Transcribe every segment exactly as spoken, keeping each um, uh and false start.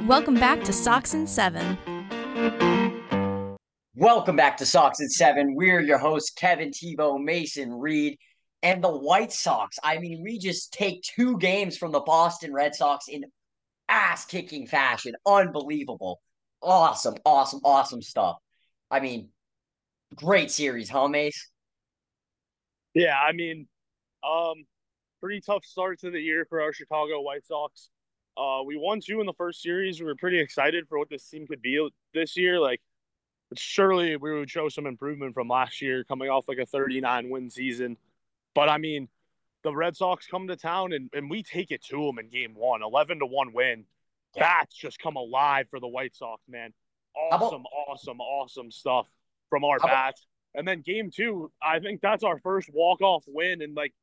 Welcome back to Sox and Seven. Welcome back to Sox and Seven. We're your hosts, Kevin Tebow, Mason Reed, and the White Sox. I mean, we just take two games from the Boston Red Sox in ass-kicking fashion. Unbelievable. Awesome, awesome, awesome stuff. I mean, great series, huh, Mace? Yeah, I mean, um, pretty tough start to the year for our Chicago White Sox. Uh, we won two in the first series. We were pretty excited for what this team could be this year. Like, surely we would show some improvement from last year, coming off like a thirty-nine win season. But I mean, the Red Sox come to town and, and we take it to them in game one, eleven to one win. Yeah. Bats just come alive for the White Sox, man. How Awesome, about, awesome, awesome stuff from our how about, bats. And then game two, I think that's our first walk-off win in like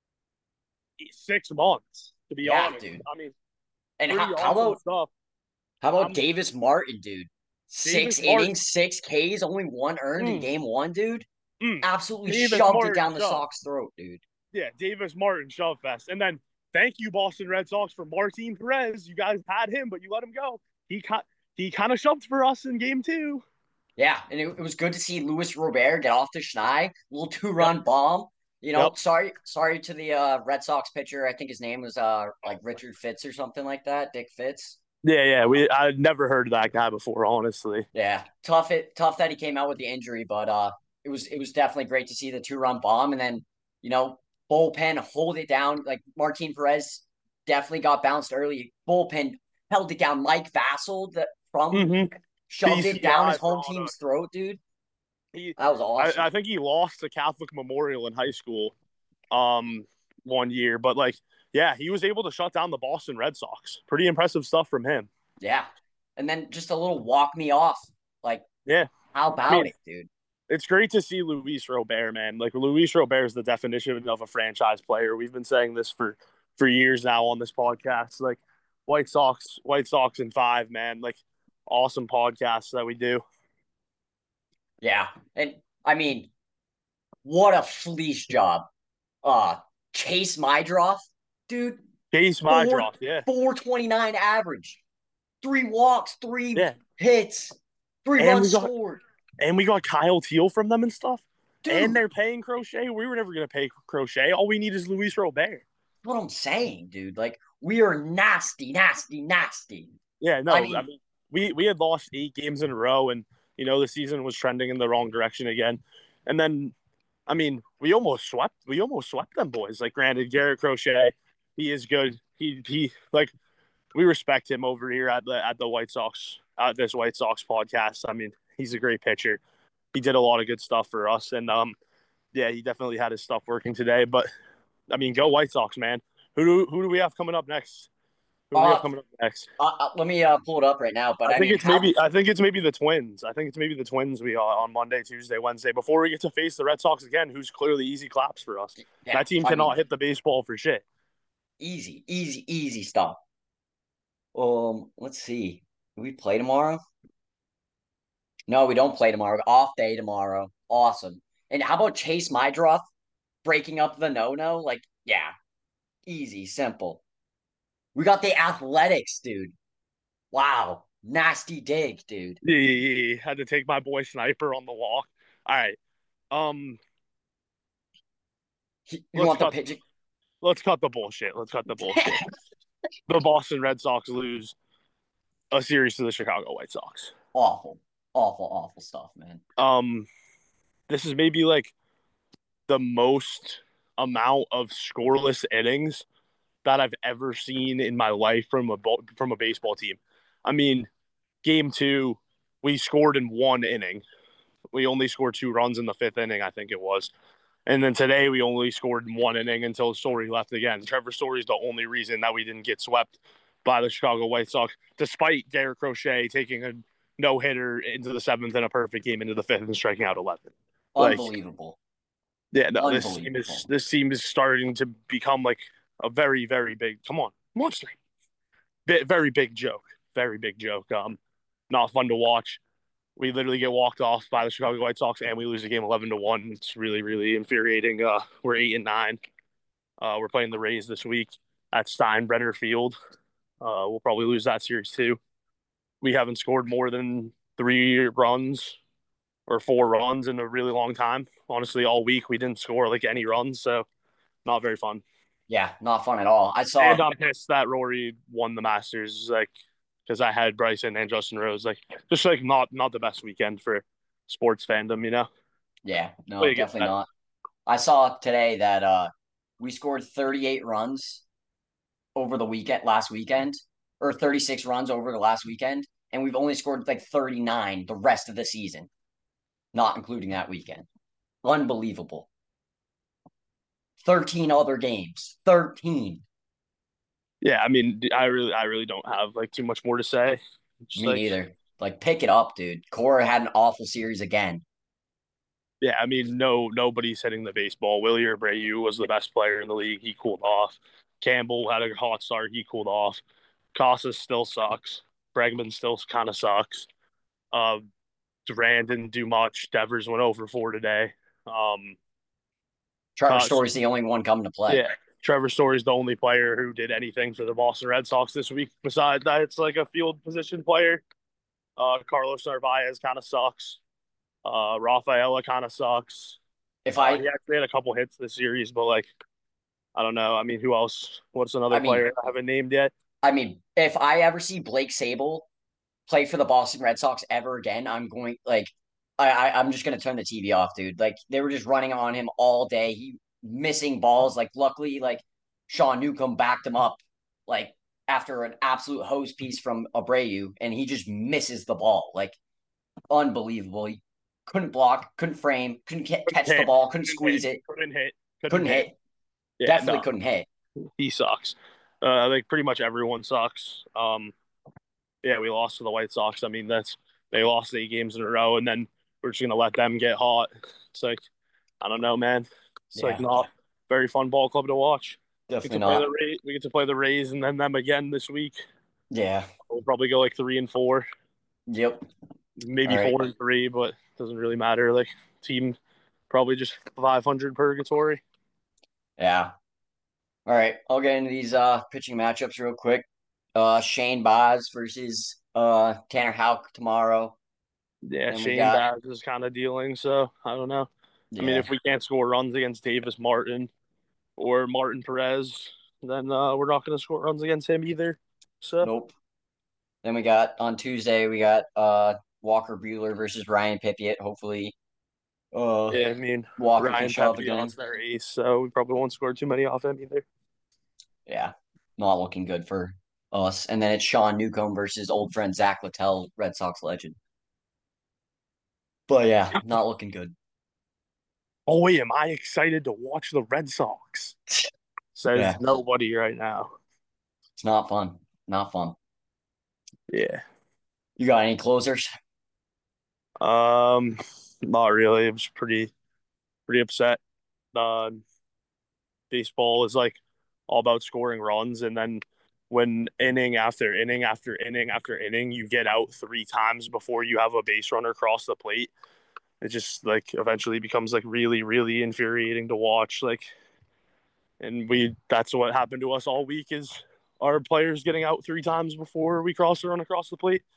six months, to be yeah, honest. dude. I mean, And pretty how, how awesome about, stuff. how about I'm Davis Martin, dude? Davis Six Martin. innings, six Ks, only one earned in Mm, game one, dude. mm. Absolutely Davis shoved it Martin down the shove. Sox throat, dude. Yeah, Davis Martin shove fest. And then thank you, Boston Red Sox, for Martin Perez. You guys had him, but you let him go. He ca- he kind of shoved for us in game two. Yeah, and it, it was good to see Luis Robert get off the schneid, little Yep, two-run bomb. You yep. know, sorry, sorry to the uh, Red Sox pitcher. I think his name was uh like Richard Fitz or something like that. Dick Fitz. Yeah, yeah. Uh, We I'd never heard of that guy before, honestly. yeah, tough it, tough that he came out with the injury, but uh, it was it was definitely great to see the two-run bomb, and then you know bullpen hold it down. Like Martin Perez definitely got bounced early. Bullpen held it down. Mike Vassell that from Mm-hmm. shoved it down his B C I home team's product. throat, dude. He, That was I, awesome. I think he lost to Catholic Memorial in high school, um, one year. But like, yeah, he was able to shut down the Boston Red Sox. Pretty impressive stuff from him. Yeah. And then just a little walk me off. Like, Yeah, how I about mean, it, dude? it's great to see Luis Robert, man. Like Luis Robert is the definition of a franchise player. We've been saying this for for years now on this podcast. Like White Sox, White Sox in five, man. Like awesome podcasts that we do. Yeah. And I mean, what a fleece job. Uh Chase Mydroff, dude, Chase four Mydroff, yeah, four twenty nine average. Three walks, three yeah. hits, three And runs we got scored. and we got Kyle Teal from them and stuff. And Dude, they're paying Crochet. We were never gonna pay Crochet. All we need is Luis Robert. what I'm saying, dude. Like, we are nasty, nasty, nasty. Yeah, I no, I mean, mean we we had lost eight games in a row, and you know the season was trending in the wrong direction again. And then, I mean, we almost swept. We almost swept them boys. Like, granted, Garrett Crochet, he is good. He he like we respect him over here at the at the White Sox at this White Sox podcast. I mean, he's a great pitcher. He did a lot of good stuff for us, and um, yeah, he definitely had his stuff working today. But I mean, go White Sox, man. Who do who do we have coming up next? Who do we have uh, coming up next? uh, uh, let me uh, pull it up right now. But I I think mean, it's how? maybe I think it's maybe the Twins. I think it's maybe the Twins we are on Monday, Tuesday, Wednesday before we get to face the Red Sox again, who's clearly easy claps for us. Yeah, That team I cannot mean, hit the baseball for shit. easy, easy, easy stuff. Um, let's see. Do we play tomorrow? No, we don't play tomorrow. Off day tomorrow. Awesome. And how about Chase Mydroff breaking up the no-no? Like, yeah, easy, simple. We got the athletics, dude. Wow. Nasty dig, dude. Yeah, yeah, yeah, yeah. Had to take my boy Sniper on the walk. All right. Um, You let's want the cut pitch? let's cut the bullshit. Let's cut the bullshit. The Boston Red Sox lose a series to the Chicago White Sox. Awful, awful, awful stuff, man. Um, this is maybe like the most amount of scoreless innings that I've ever seen in my life from a from a baseball team. I mean, game two, we scored in one inning. We only scored two runs in the fifth inning, I think it was. And then today we only scored in one inning until Story left again. Trevor Story is the only reason that we didn't get swept by the Chicago White Sox, despite Garrett Crochet taking a no hitter into the seventh and a perfect game into the fifth and striking out eleven. Like, Unbelievable. yeah, no, this team is Unbelievable. this team is starting to become like a very, very big. Come on, monster. Very big joke. Very big joke. Um, not fun to watch. We literally get walked off by the Chicago White Sox, and we lose the game eleven to one. It's really, really infuriating. Uh, we're eight and nine. Uh, we're playing the Rays this week at Steinbrenner Field. Uh, we'll probably lose that series too. we haven't scored more than three runs or four runs in a really long time. Honestly, all week we didn't score like any runs, so not very fun. Yeah, not fun at all. I And saw. I'm pissed that Rory won the Masters, like because I had Bryson and Justin Rose. Like just like not not the best weekend for sports fandom, you know. Yeah, no, Way to get definitely that. not. I saw today that uh we scored thirty-eight runs over the weekend last weekend, or thirty-six runs over the last weekend, and we've only scored like thirty-nine the rest of the season, not including that weekend. Unbelievable. thirteen other games. thirteen. Yeah, I mean, I really, I really don't have like too much more to say. Just Me like, neither. Like, pick it up, dude. Cora had an awful series again. yeah, I mean, no, nobody's hitting the baseball. Willie Abreu was the best player in the league. He cooled off. Campbell had a hot start. He cooled off. Casas still sucks. Bregman still kind of sucks. Uh, Duran didn't do much. Devers went over four today. Um, Trevor uh, Story's the only one coming to play. yeah, Trevor Story's the only player who did anything for the Boston Red Sox this week. Besides that, it's like a field position player. Uh, Carlos Narvaez kind of sucks. Uh, Rafaela kind of sucks. If Uh, I, he actually had a couple hits this series, but like I don't know. I mean, who else? What's another I mean, player I haven't named yet? I mean, if I ever see Blake Sable play for the Boston Red Sox ever again, I'm going like, I, I I'm just gonna turn the T V off, dude. Like they were just running on him all day. He missing balls. Like luckily, like Sean Newcomb backed him up, like after an absolute hose piece from Abreu, and he just misses the ball. Like unbelievable. He couldn't block, couldn't frame, couldn't Couldn't catch the hit. ball, couldn't Couldn't hit. squeeze it, Couldn't hit. Couldn't couldn't hit. hit. Yeah, Definitely no, couldn't hit. he sucks. Uh, I think pretty much everyone sucks. Um, yeah, we lost to the White Sox. I mean, that's they lost eight games in a row, and then we're just gonna let them get hot. It's like I don't know, man. It's like Yeah, not very fun ball club to watch. We get definitely to play the not. Rays. We get to play the Rays and then them again this week. Yeah. We'll probably go like three and four, Yep. All maybe right. four and three, but it doesn't really matter. Like team probably just five hundred purgatory. Yeah. All right. I'll get into these uh pitching matchups real quick. Uh Shane Baz versus uh Tanner Houck tomorrow. Yeah, Then we Shane got Baz is kind of dealing, so I don't know. I mean, yeah. if we can't score runs against Davis Martin or Martin Perez, then uh, we're not going to score runs against him either. So Nope. Then we got on Tuesday we got uh Walker Bueller versus Ryan Pipiet. Hopefully uh yeah, I mean Walker can Ryan show up again. Pepiot's their ace, so we probably won't score too many off him either. Yeah. Not looking good for us. And then it's Sean Newcomb versus old friend Zach Littell, Red Sox legend. But yeah, not looking good. Boy, am I excited to watch the Red Sox. Says Yeah. nobody right now. It's not fun. Not fun. Yeah. You got any closers? Um, not really. I was pretty pretty upset. Uh, baseball is like all about scoring runs, and then when inning after inning after inning after inning, you get out three times before you have a base runner cross the plate. It just like eventually becomes like really, really infuriating to watch. Like, and we that's what happened to us all week is our players getting out three times before we cross the run across the plate.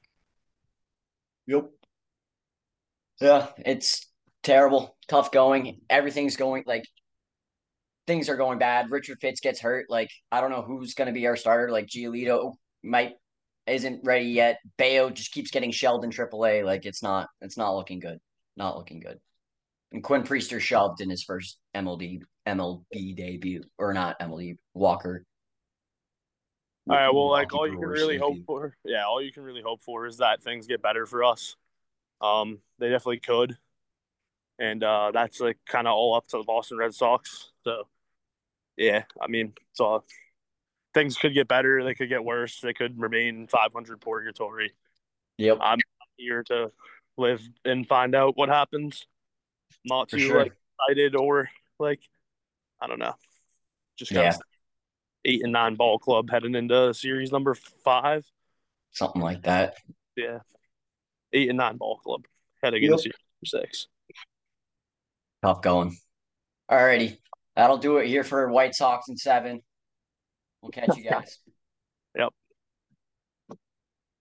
Yep. Yeah, it's terrible. Tough going. Everything's going like things are going bad. Richard Fitz gets hurt. Like I don't know who's going to be our starter. Like Giolito might isn't ready yet. Bayo just keeps getting shelled in triple A. Like it's not it's not looking good. Not looking good. And Quinn Priester shoved in his first M L D M L B debut or not M L D Walker All right, well, like Milwaukee all you can Brewers really hope debut. for, yeah, all you can really hope for is that things get better for us. Um, they definitely could, and uh, that's like kind of all up to the Boston Red Sox. So yeah, I mean, so things could get better, they could get worse, they could remain five hundred purgatory. Yep, I'm here to live and find out what happens. Not for too sure. like excited or like I don't know, just kind of Yeah, eight and nine ball club heading into series number five. something like that. Yeah, eight and nine ball club heading into Yep. series number six. Tough going. Alrighty. That'll do it here for White Sox in seven. We'll catch you guys.